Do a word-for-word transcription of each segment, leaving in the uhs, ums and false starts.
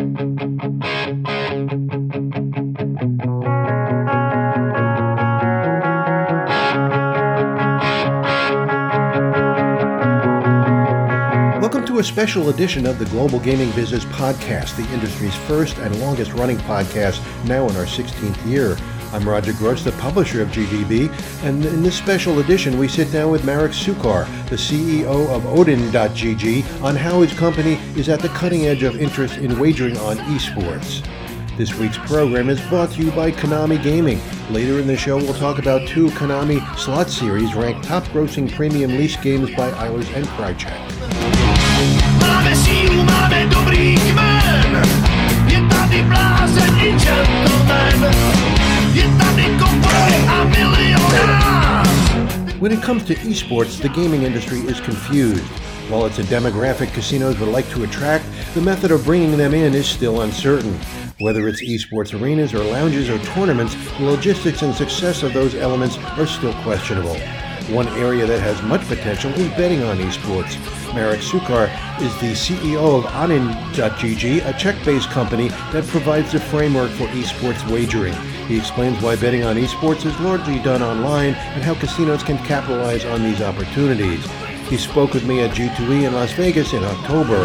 Welcome to a special edition of the Global Gaming Business Podcast, the industry's first and longest running podcast, now in our sixteenth year. I'm Roger Gross, the publisher of G G B, and in this special edition we sit down with Marek Suchar, the C E O of Odin dot G G, on how his company is at the cutting edge of interest in wagering on esports. This week's program is brought to you by Konami Gaming. Later in the show we'll talk about two Konami slot series ranked top-grossing premium lease games by Eilers and Krychek. Máme sílu, máme dobrý kmen, je tady blázen i gentleman, je tady kovboj a milionář. When it comes to esports, the gaming industry is confused. While it's a demographic casinos would like to attract, the method of bringing them in is still uncertain. Whether it's esports arenas or lounges or tournaments, the logistics and success of those elements are still questionable. One area that has much potential is betting on esports. Marek Suchar is the C E O of Odin dot G G, a Czech-based company that provides the framework for esports wagering. He explains why betting on esports is largely done online and how casinos can capitalize on these opportunities. He spoke with me at G two E in Las Vegas in October.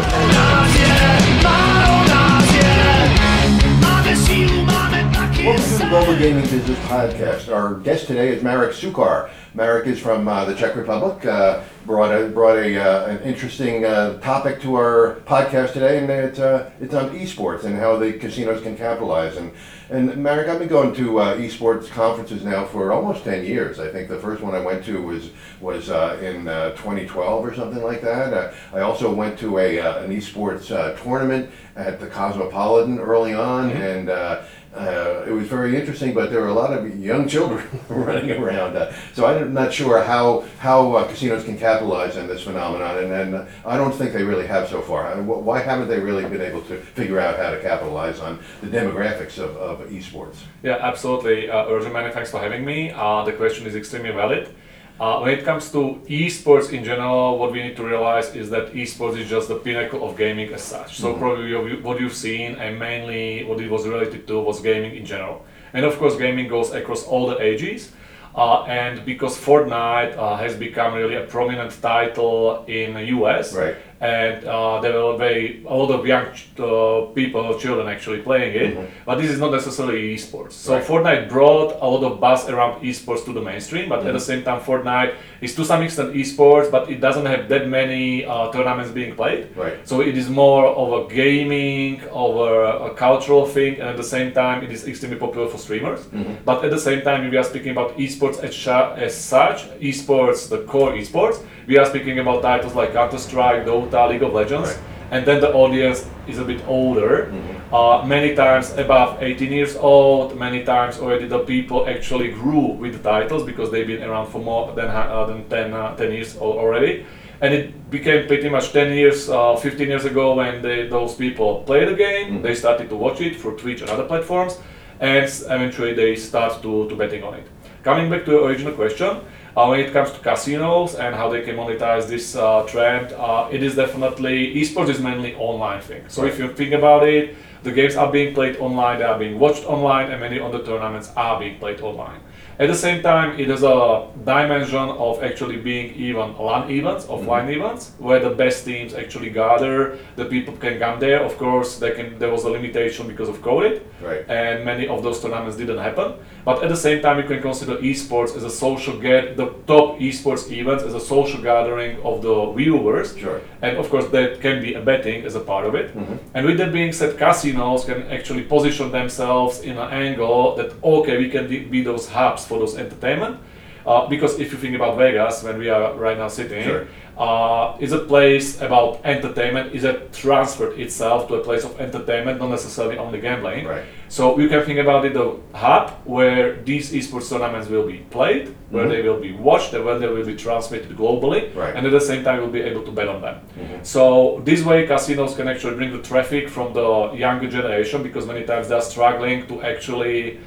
Welcome to the Global Gaming Business Podcast. Our guest today is Marek Suchar. Marek is from uh, the Czech Republic. Uh, brought a brought a uh, an interesting uh, topic to our podcast today, and it's uh, it's on esports and how the casinos can capitalize. And and Marek, I've been going to uh, esports conferences now for almost ten years. I think the first one I went to was was uh, in uh, twenty twelve or something like that. Uh, I also went to a uh, an esports uh, tournament at the Cosmopolitan early on, mm-hmm. and. Uh, Uh, it was very interesting, but there were a lot of young children running around. Uh, so I'm not sure how how uh, casinos can capitalize on this phenomenon, and, and uh, I don't think they really have so far. I mean, why haven't they really been able to figure out how to capitalize on the demographics of, of esports? Yeah, absolutely. Uh, Roger, many thanks for having me. Uh, the question is extremely valid. Uh, when it comes to esports in general, what we need to realize is that esports is just the pinnacle of gaming as such. So mm-hmm. probably what you've seen and mainly what it was related to was gaming in general. And of course gaming goes across all the ages. Uh, and because Fortnite uh, has become really a prominent title in the U S, right. and uh, there were very a lot of young uh, people, children actually playing it, mm-hmm. but this is not necessarily esports. So right. Fortnite brought a lot of buzz around esports to the mainstream, but mm-hmm. at the same time Fortnite is to some extent esports, but it doesn't have that many uh, tournaments being played. Right. So it is more of a gaming, of a, a cultural thing, and at the same time it is extremely popular for streamers. Mm-hmm. But at the same time, if we are speaking about esports as, as such, esports, the core esports, we are speaking about titles like Counter-Strike, Dota, League of Legends, right. and then the audience is a bit older, mm-hmm. uh, many times above eighteen years old, many times already the people actually grew with the titles because they've been around for more than, uh, than ten, uh, ten years already. And it became pretty much ten years, uh, fifteen years ago when they, those people play the game, mm-hmm. they started to watch it through Twitch and other platforms, and eventually they start to, to betting on it. Coming back to the original question, Uh, when it comes to casinos and how they can monetize this uh, trend, uh, it is definitely, esports is mainly online thing. So right. if you think about it, the games are being played online, they are being watched online, and many of the tournaments are being played online. At the same time, it has a dimension of actually being even LAN events, offline mm-hmm. events, where the best teams actually gather, the people can come there. Of course, they can, there was a limitation because of COVID, right. and many of those tournaments didn't happen. But at the same time, you can consider esports as a social get, the top esports events as a social gathering of the viewers. Sure. And of course, that can be a betting as a part of it. Mm-hmm. And with that being said, casinos can actually position themselves in an angle that, okay, we can be those hubs for those entertainment. Uh, because if you think about Vegas, when we are right now sitting, sure. uh, is a place about entertainment, is it transferred itself to a place of entertainment, not necessarily only gambling. Right. So you can think about it, the hub where these esports tournaments will be played, where mm-hmm. they will be watched, and where they will be transmitted globally, right. and at the same time you'll be able to bet on them. Mm-hmm. So this way casinos can actually bring the traffic from the younger generation, because many times they're struggling to actually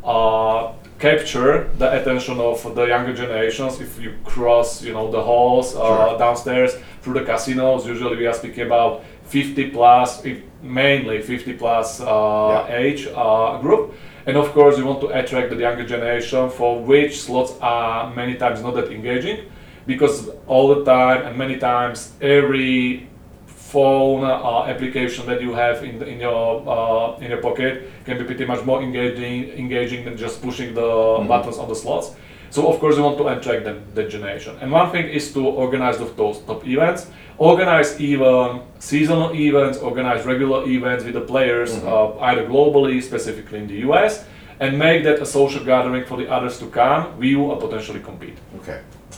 uh, capture the attention of the younger generations. If you cross, you know, the halls uh, sure. downstairs through the casinos, usually we are speaking about fifty plus, if mainly fifty plus uh, Yeah. age uh, group. And of course, you want to attract the younger generation, for which slots are many times not that engaging, because all the time and many times every phone uh, application that you have in, the, in your uh, in your pocket can be pretty much more engaging engaging than just pushing the Mm-hmm. buttons on the slots. So of course you want to attract them, that generation. And one thing is to organize the- those top events, organize even seasonal events, organize regular events with the players, uh, either globally, specifically in the U S, and make that a social gathering for the others to come, view, or potentially compete. Okay.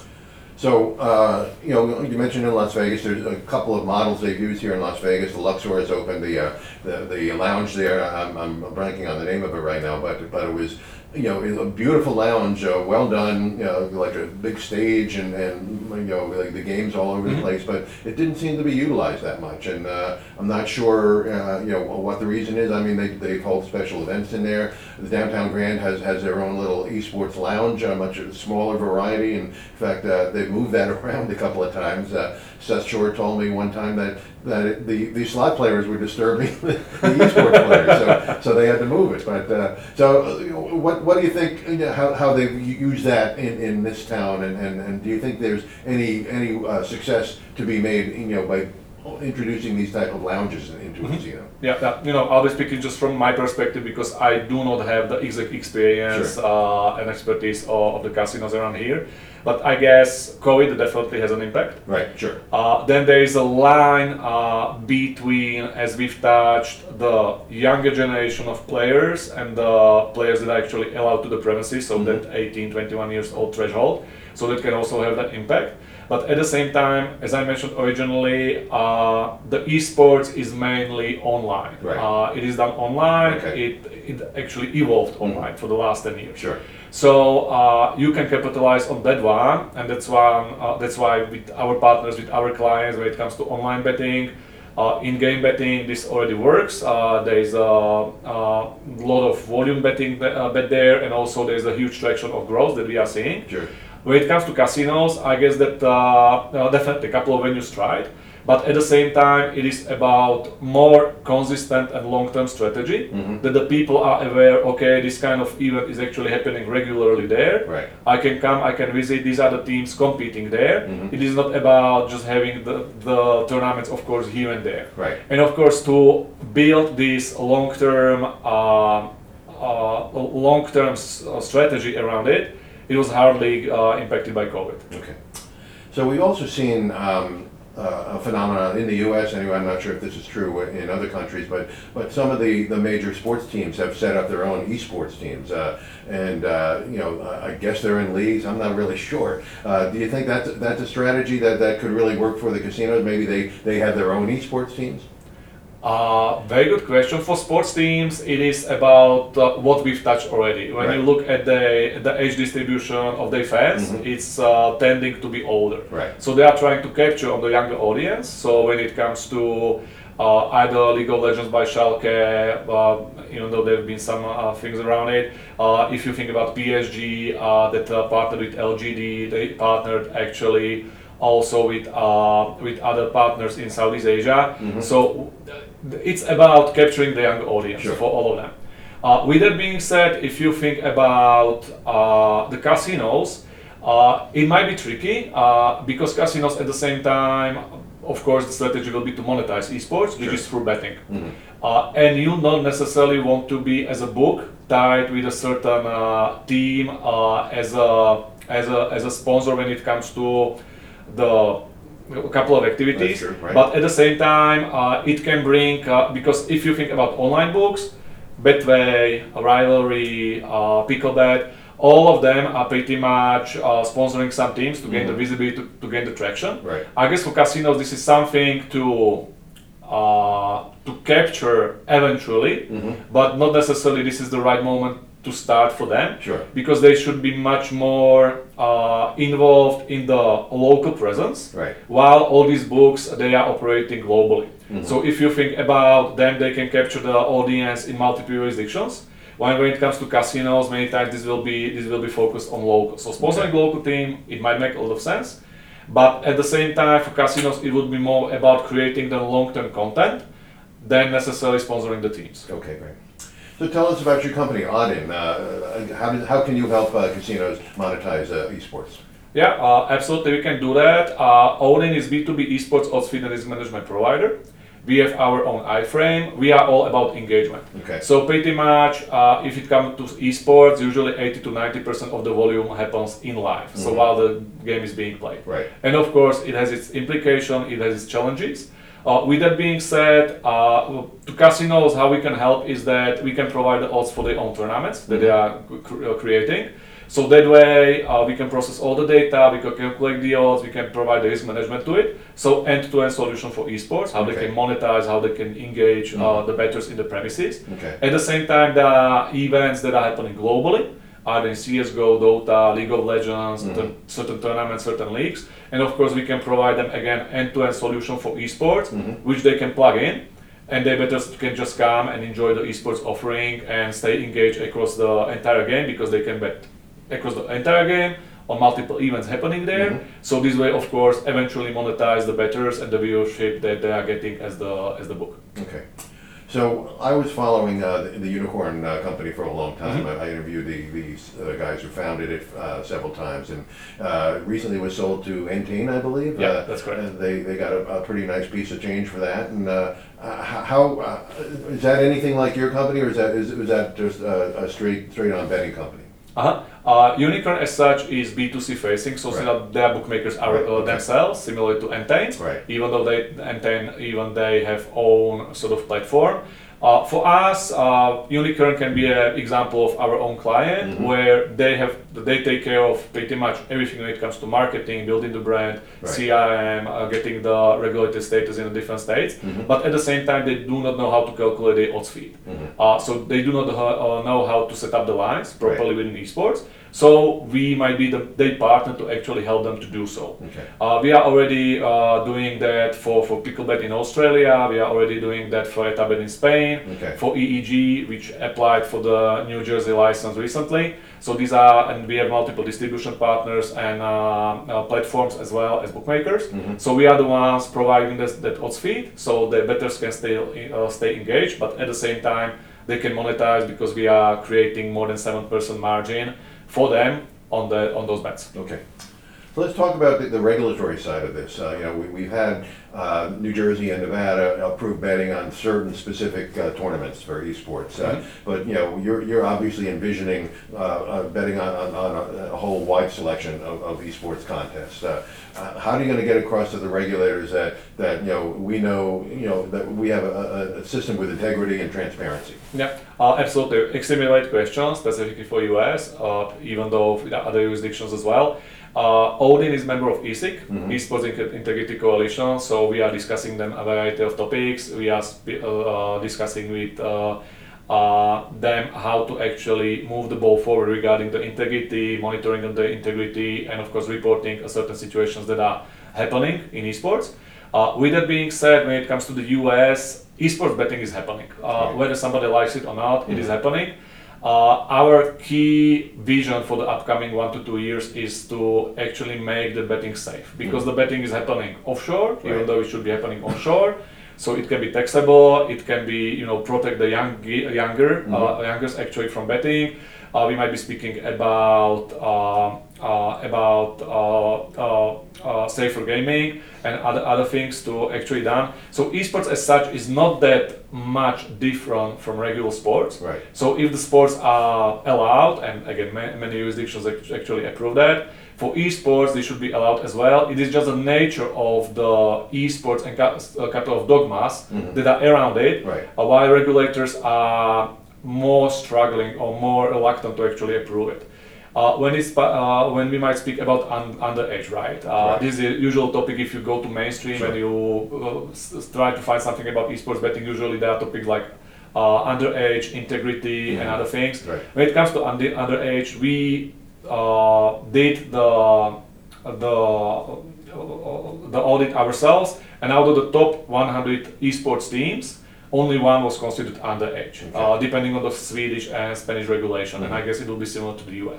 So, uh, you know, you mentioned in Las Vegas, there's a couple of models they've used here in Las Vegas. The Luxor has opened the, uh, the, the lounge there. I'm, I'm blanking on the name of it right now, but, but it was, you know, a beautiful lounge, uh, well done, you know, like a big stage and, and you know, like the games all over the place, but it didn't seem to be utilized that much. And uh, I'm not sure, uh, you know, what the reason is. I mean, they, they hold special events in there. The Downtown Grand has, has their own little esports lounge, a much smaller variety. And in fact, uh, they've moved that around a couple of times. Uh, Seth Shore told me one time that, that it, the, the slot players were disturbing the, the esports players, so, so they had to move it. But uh, so, uh, what what do you think? You know, how how they use that in, in this town, and, and, and do you think there's any any uh, success to be made, you know, by introducing these type of lounges into a casino? Yeah, yeah, you know, I'll be speaking just from my perspective because I do not have the exact experience Sure. uh, and expertise of, of the casinos around here. But I guess COVID definitely has an impact. Right. Sure. Uh, then there is a line uh, between, as we've touched, the younger generation of players and the players that are actually allowed to the premises, so that eighteen, twenty-one years old threshold. So that can also have that impact. But at the same time, as I mentioned originally, uh, the esports is mainly online. Right. Uh, it is done online. Okay. It, it actually evolved online for the last ten years. Sure. So uh, you can capitalize on that one, and that's one. Uh, that's why with our partners, with our clients, when it comes to online betting, uh, in-game betting, this already works. Uh, there is a, a lot of volume betting be- uh, bet there, and also there is a huge traction of growth that we are seeing. Sure. When it comes to casinos, I guess that uh, uh, definitely a couple of venues tried, but at the same time, it is about more consistent and long-term strategy that the people are aware. Okay, this kind of event is actually happening regularly there. Right. I can come, I can visit. These are the teams competing there. It is not about just having the, the tournaments, of course, here and there. Right. And of course, to build this long-term, uh, uh, long-term s- uh, strategy around it, it was hardly uh, impacted by COVID. Okay. So we've also seen um, uh, a phenomenon in the U S anyway. I'm not sure if this is true in other countries, but but some of the, the major sports teams have set up their own esports teams, uh, and uh, you know, I guess they're in leagues. I'm not really sure. Uh, do you think that's that's a strategy that, that could really work for the casinos? Maybe they, they have their own esports teams. Uh, very good question. For sports teams, it is about uh, what we've touched already. When you Right. look at the the age distribution of their fans, it's uh, tending to be older. Right. So they are trying to capture on the younger audience. So when it comes to uh, either League of Legends by Schalke, uh, even though there have been some uh, things around it. Uh, if you think about P S G, uh, that uh, partnered with L G D, they partnered actually also with uh, with other partners in Southeast Asia. So uh, it's about capturing the young audience Sure. for all of them. Uh, with that being said, if you think about uh, the casinos, uh, it might be tricky uh, because casinos at the same time, of course, the strategy will be to monetize esports, which Sure. is through betting. Uh, and you don't necessarily want to be as a book tied with a certain uh, team uh, as a as a as a sponsor when it comes to the a couple of activities. That's true, right. But at the same time, uh, it can bring uh, because if you think about online books, Betway, Rivalry, uh, Picklebet, all of them are pretty much uh, sponsoring some teams to gain the visibility, to, to gain the traction. Right. I guess for casinos, this is something to uh, to capture eventually, but not necessarily this is the right moment to start for them. Sure. Because they should be much more uh, involved in the local presence. Right. While all these books, they are operating globally. So if you think about them, they can capture the audience in multiple jurisdictions. When, when it comes to casinos, many times this will be this will be focused on local. So sponsoring local team, it might make a lot of sense. But at the same time, for casinos, it would be more about creating the long-term content than necessarily sponsoring the teams. Okay, great. So tell us about your company, Audin. Uh, how, does, how can you help uh, casinos monetize uh, esports? Yeah, uh, absolutely, we can do that. Uh, Odin is B two B esports odds feed and risk management provider. We have our own iframe. We are all about engagement. Okay. So pretty much, uh, if it comes to esports, usually eighty to ninety percent of the volume happens in live. Mm-hmm. So while the game is being played. Right. And of course, it has its implication, it has its challenges. Uh, with that being said, uh, to casinos, how we can help is that we can provide the odds for their own tournaments that they are cr- creating. So that way, uh, we can process all the data, we can calculate the odds, we can provide the risk management to it. So end-to-end solution for esports, how okay. they can monetize, how they can engage mm-hmm. uh, the bettors in the premises. Okay. At the same time, there are events that are happening globally, either in C S G O, Dota, League of Legends, mm-hmm. certain, certain tournaments, certain leagues. And of course, we can provide them, again, end-to-end solution for esports, mm-hmm. which they can plug in. And they better can just come and enjoy the esports offering and stay engaged across the entire game because they can bet across the entire game on multiple events happening there. Mm-hmm. So this way, of course, eventually monetize the bettors and the viewership that they are getting as the as the book. Okay. So I was following uh, the, the Unicorn uh, company for a long time. Mm-hmm. I, I interviewed the these uh, guys who founded it uh, several times, and uh, recently was sold to Entain, I believe. Yeah, uh, that's correct. And they, they got a, a pretty nice piece of change for that. And uh, uh, how uh, is that anything like your company, or is that is, is that just a, a straight straight on betting company? Uh-huh. Uh, Unicorn as such is B two C facing, so right. their bookmakers are right. uh, okay. themselves, similar to Entain, right. even though they Entain, even they have own sort of platform. Uh, for us, uh, Unicorn can be an example of our own client, mm-hmm. where they have they take care of pretty much everything when it comes to marketing, building the brand, right. C R M, uh, getting the regulated status in the different states. Mm-hmm. But at the same time, they do not know how to calculate the odds feed. Mm-hmm. Uh, so they do not uh, know how to set up the lines properly right. within esports. So we might be the they partner to actually help them to do so. Okay. Uh, we are already uh, doing that for, for Picklebet in Australia. We are already doing that for Etabet in Spain. Okay. For E E G, which applied for the New Jersey license recently. So these are, and we have multiple distribution partners and uh, uh, platforms as well as bookmakers. Mm-hmm. So we are the ones providing this, that odds feed, so the bettors can stay uh, stay engaged, but at the same time they can monetize because we are creating more than seven percent margin for them on the on those bets. Okay. So let's talk about the, the regulatory side of this. Uh, you know, we, we've had uh, New Jersey and Nevada approve betting on certain specific uh, tournaments for esports. Uh, mm-hmm. But you know, you're you're obviously envisioning uh, uh, betting on, on, on a, a whole wide selection of, of esports contests. Uh, uh, how are you going to get across to the regulators that that you know we know you know that we have a, a system with integrity and transparency? Yeah, uh, absolutely. Extremely right question, specifically for U S, uh, even though there are other jurisdictions as well. Uh, Odin is member of E S I C, mm-hmm. Esports Integrity Coalition, so we are discussing them a variety of topics. We are sp- uh, discussing with uh, uh, them how to actually move the ball forward regarding the integrity, monitoring of the integrity, and of course reporting certain situations that are happening in esports. Uh, with that being said, when it comes to the U S, esports betting is happening. Uh, right. Whether somebody likes it or not, mm-hmm. it is happening. Uh, our key vision for the upcoming one to two years is to actually make the betting safe, because mm-hmm. the betting is happening offshore, right. even though it should be happening onshore. So it can be taxable, it can be, you know, protect the young, younger, mm-hmm. uh, youngers actually from betting. Uh, we might be speaking about uh, uh, about uh, uh, uh, safer gaming and other other things to actually done. So esports as such is not that much different from regular sports. Right. So if the sports are allowed, and again ma- many jurisdictions actually approve that, for esports they should be allowed as well. It is just the nature of the esports and a couple of dogmas mm-hmm. that are around it. Right. Uh, while regulators are more struggling or more reluctant to actually approve it. Uh, when it's uh, when we might speak about un- underage, right? Uh, right? This is a usual topic if you go to mainstream sure. and you uh, s- try to find something about esports betting. Usually there are topics like uh, underage, integrity, mm-hmm. and other things. Right. When it comes to under- underage, we uh, did the the the audit ourselves, and out of the top one hundred esports teams, only one was considered underage, okay. uh, depending on the Swedish and Spanish regulation, mm-hmm. and I guess it will be similar to the U S.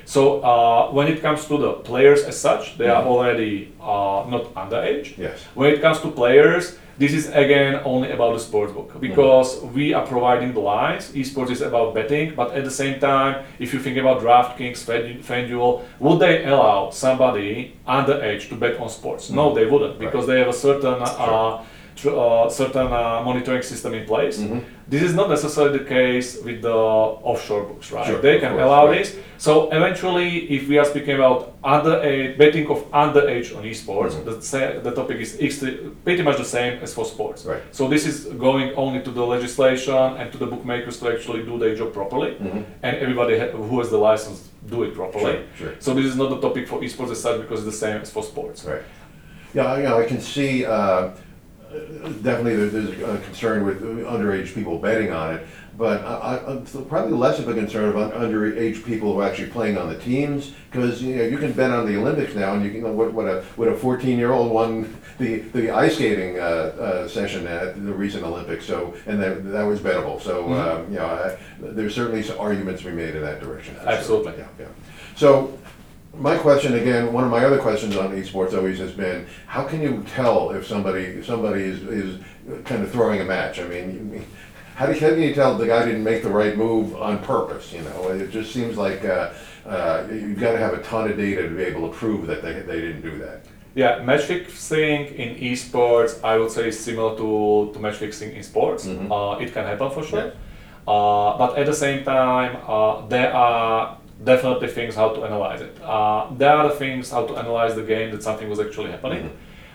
So uh, when it comes to the players as such, they are already uh, not underage. Yes. When it comes to players, this is again only about the sportsbook because we are providing the lines. Esports is about betting, but at the same time, if you think about DraftKings, Fan- FanDuel, would they allow somebody underage to bet on sports? No, they wouldn't because they have a certain uh, tr- uh, certain uh, monitoring system in place. This is not necessarily the case with the offshore books, right? Sure, they of can course, allow right. this. So eventually, if we are speaking about underage betting of underage on esports, the, sa- the topic is extre- pretty much the same as for sports. Right. So this is going only to the legislation and to the bookmakers to actually do their job properly, and everybody ha- who has the license do it properly. Sure, sure. So this is not the topic for esports as such because it's the same as for sports. Right. Yeah, I- you know, I can see, uh, definitely there- there's a concern with underage people betting on it, but I, I- I'm probably less of a concern of un- underage people who are actually playing on the teams, because, you know, you can bet on the Olympics now, and you can, what, what a, what a fourteen-year-old won the, the ice skating, uh, uh, session at the recent Olympics, so, and that, that was bettable, so, um, you know, I, there's certainly some arguments to be made in that direction. for sure. Absolutely. Yeah, yeah. So, my question again, one of my other questions on esports always has been, how can you tell if somebody if somebody is, is kind of throwing a match? I mean, how, do, how can you tell the guy didn't make the right move on purpose? You know, it just seems like uh, uh, you've got to have a ton of data to be able to prove that they, they didn't do that. Yeah, match fixing in esports, I would say, is similar to, to match fixing in sports. Uh, it can happen for sure. Uh, but at the same time, uh, there are definitely things how to analyze it. Uh, there are the things how to analyze the game that something was actually happening.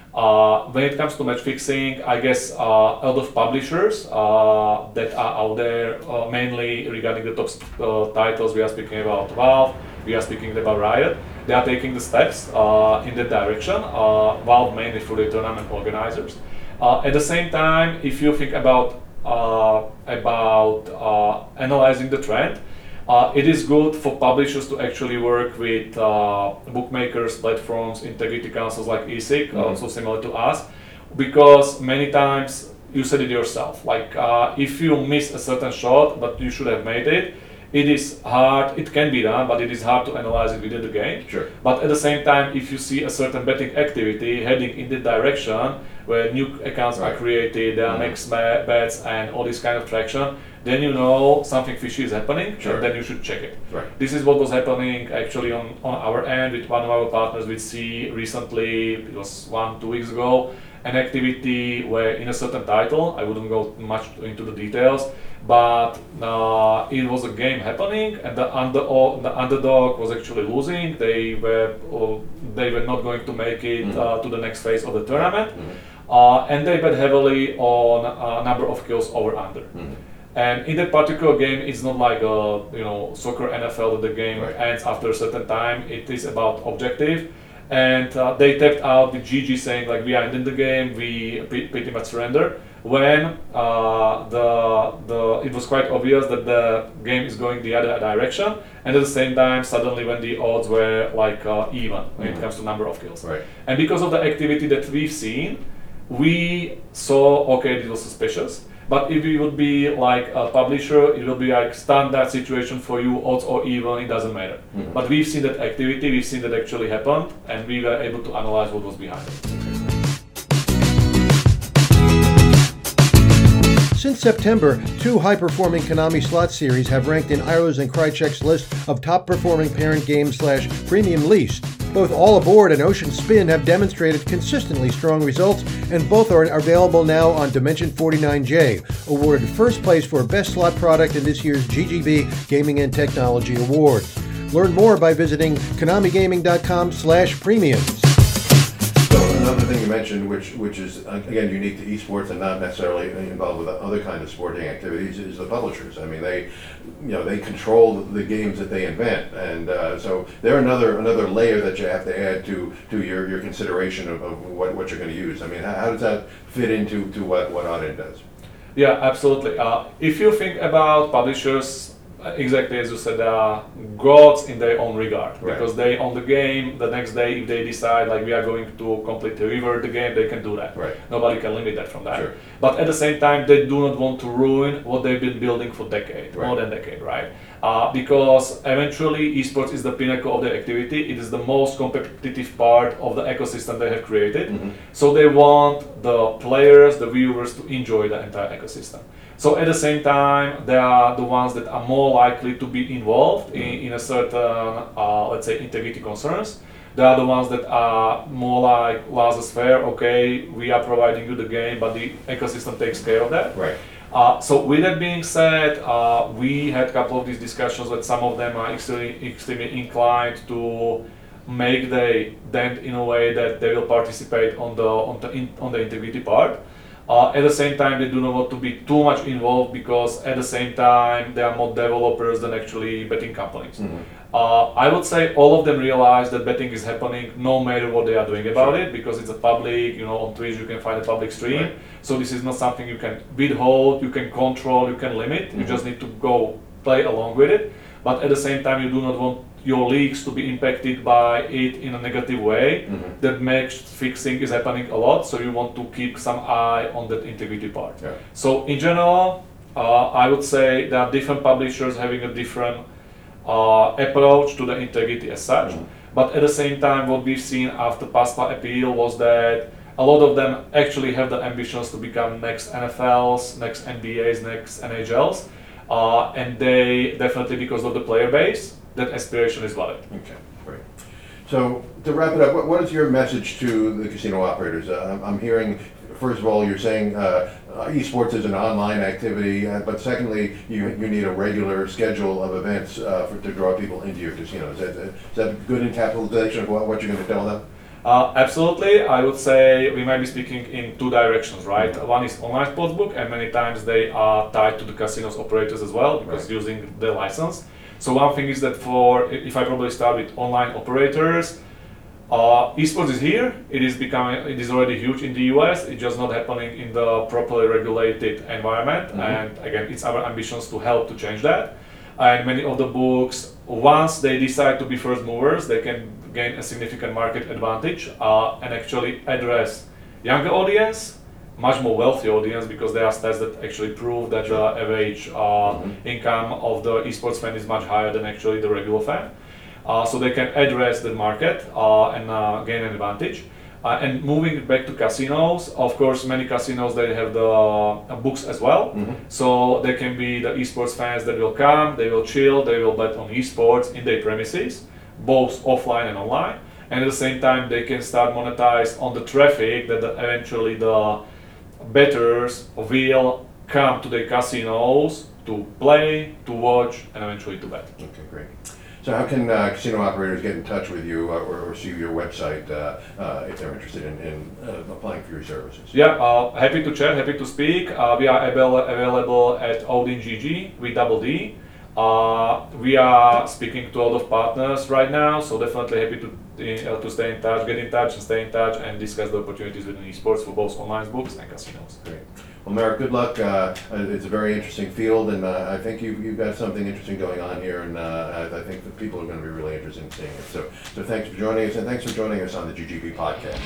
Uh, when it comes to match fixing, I guess uh, a lot of publishers uh, that are out there, uh, mainly regarding the top uh, titles, we are speaking about Valve, we are speaking about Riot, they are taking the steps uh, in that direction. Uh, Valve mainly through the tournament organizers. Uh, at the same time, if you think about uh, about uh, analyzing the trend, Uh, it is good for publishers to actually work with uh, bookmakers, platforms, integrity councils like E S I C, Mhm. also similar to us, because many times you said it yourself. Like uh, if you miss a certain shot, but you should have made it, it is hard. It can be done, but it is hard to analyze it within the game. Sure. But at the same time, if you see a certain betting activity heading in the direction where new accounts are Right. created, there are Mhm. next ma- bets and all this kind of traction, then you know something fishy is happening, Sure. and then you should check it. Right. This is what was happening actually on, on our end with one of our partners with C recently. It was one, two weeks ago. An activity where in a certain title, I wouldn't go much into the details, but uh, it was a game happening, and the under or the underdog was actually losing. They were uh, they were not going to make it Mhm. uh, to the next phase of the tournament, Mhm. uh, and they bet heavily on a number of kills over under. Mhm. And in that particular game, it's not like a you know soccer N F L that the game Right. ends after a certain time. It is about objective, and uh, they tapped out with G G saying like we are in the game, we pre- pretty much surrender. When uh, the the it was quite obvious that the game is going the other direction, and at the same time, suddenly when the odds were like uh, even when it Mhm. comes to number of kills, Right. and because of the activity that we've seen, we saw okay, this was suspicious. But if we would be like a publisher, it will be like standard situation for you, odds or even, it doesn't matter. Mhm. But we've seen that activity, we've seen that actually happened, and we were able to analyze what was behind it. Since September, two high-performing Konami slot series have ranked in Eilers and Krychek's list of top-performing parent games slash premium leased. Both All Aboard and Ocean Spin have demonstrated consistently strong results, and both are available now on Dimension forty-nine J, awarded first place for Best Slot Product in this year's G G B Gaming and Technology Awards. Learn more by visiting konamigaming.com slash premiums. So another thing you mentioned, which which is uh, again unique to esports and not necessarily involved with other kind of sporting activities, is the publishers. I mean, they, you know, they control the games that they invent, and uh, so they're another another layer that you have to add to to your, your consideration of, of what, what you're going to use. I mean, how, how does that fit into to what what Auden does? Yeah, absolutely. Uh, if you think about publishers exactly as you said, they are gods in their own regard, Right. because they own the game. The next day, if they decide like we are going to completely revert the game, they can do that. Right. Nobody can limit that from that. Sure. But at the same time, they do not want to ruin what they've been building for decades, Right. more than decade, right? Uh, because eventually, esports is the pinnacle of their activity. It is the most competitive part of the ecosystem they have created. Mm-hmm. So they want the players, the viewers, to enjoy the entire ecosystem. So at the same time, they are the ones that are more likely to be involved in, in a certain, uh, let's say, integrity concerns. They are the ones that are more like laissez-faire. Okay, we are providing you the game, but the ecosystem takes care of that. Right. Uh, so with that being said, uh, we had a couple of these discussions that some of them are extremely, extremely inclined to make the dent in a way that they will participate on the on the in, on the integrity part. Uh, at the same time, they do not want to be too much involved because at the same time they are more developers than actually betting companies. Mm-hmm. Uh, I would say all of them realize that betting is happening no matter what they are doing about Sure. it, because it's a public, you know, on Twitch you can find a public stream. Right. So this is not something you can withhold, you can control, you can limit. You Mhm. just need to go play along with it. But at the same time, you do not want your leagues to be impacted by it in a negative way. Mhm. That match fixing is happening a lot, so you want to keep some eye on that integrity part. Yeah. So in general, uh, I would say there are different publishers having a different uh, approach to the integrity as such. Mhm. But at the same time, what we've seen after PASPA appeal was that a lot of them actually have the ambitions to become next N F Ls, next N B As, next N H Ls. Uh, and they definitely, because of the player base, that aspiration is valid. Okay, great. So to wrap it up, what, what is your message to the casino operators? Uh, I'm, I'm hearing, first of all, you're saying uh, uh, esports is an online activity, uh, but secondly, you, you need a regular schedule of events uh, for, to draw people into your casinos. Is that, is that good encapsulation of what, what you're going to tell them? Uh, absolutely, I would say we might be speaking in two directions, right? Mhm. One is online sportsbook, and many times they are tied to the casinos operators as well, because Right. using the license. So one thing is that for, if I probably start with online operators, uh, esports is here. It is becoming, it is already huge in the U S. It's just not happening in the properly regulated environment. Mhm. And again, it's our ambitions to help to change that. And many of the books, once they decide to be first movers, they can gain a significant market advantage uh, and actually address younger audience, much more wealthy audience, because there are stats that actually prove that the average uh, Mhm. income of the esports fan is much higher than actually the regular fan. Uh, so they can address the market uh, and uh, gain an advantage. Uh, and moving back to casinos, of course, many casinos, they have the uh, books as well. Mhm. So there can be the esports fans that will come, they will chill, they will bet on esports in their premises, both offline and online. And at the same time, they can start monetize on the traffic that the, eventually the bettors will come to the casinos to play, to watch, and eventually to bet. Okay, great. So how can uh, casino operators get in touch with you uh, or, or see your website uh, uh, if they're interested in, in uh, applying for your services? Yeah, uh, happy to chat, happy to speak. Uh, we are avail- available at Odin G G with double D. Uh, we are speaking to a lot of partners right now, so definitely happy to uh, to stay in touch, get in touch, and stay in touch, and discuss the opportunities within esports for both online books and casinos. Great. Well, Marek, good luck. Uh, it's a very interesting field, and uh, I think you've, you've got something interesting going on here, and uh, I, I think that people are going to be really interested in seeing it. So, so thanks for joining us, and thanks for joining us on the G G B podcast.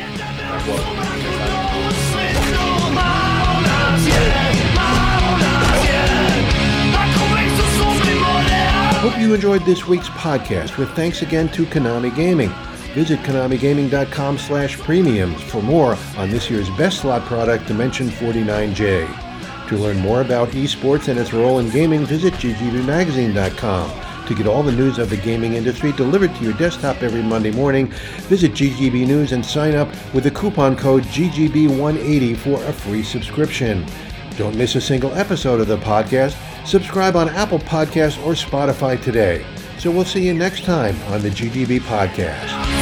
Hope you enjoyed this week's podcast with thanks again to Konami Gaming. Visit konami gaming dot com slash premiums for more on this year's best slot product, Dimension forty-nine J. To learn more about esports and its role in gaming, visit g g b magazine dot com. To get all the news of the gaming industry delivered to your desktop every Monday morning, visit G G B News and sign up with the coupon code G G B one eighty for a free subscription. Don't miss a single episode of the podcast. Subscribe on Apple Podcasts or Spotify today. So we'll see you next time on the G G B Podcast.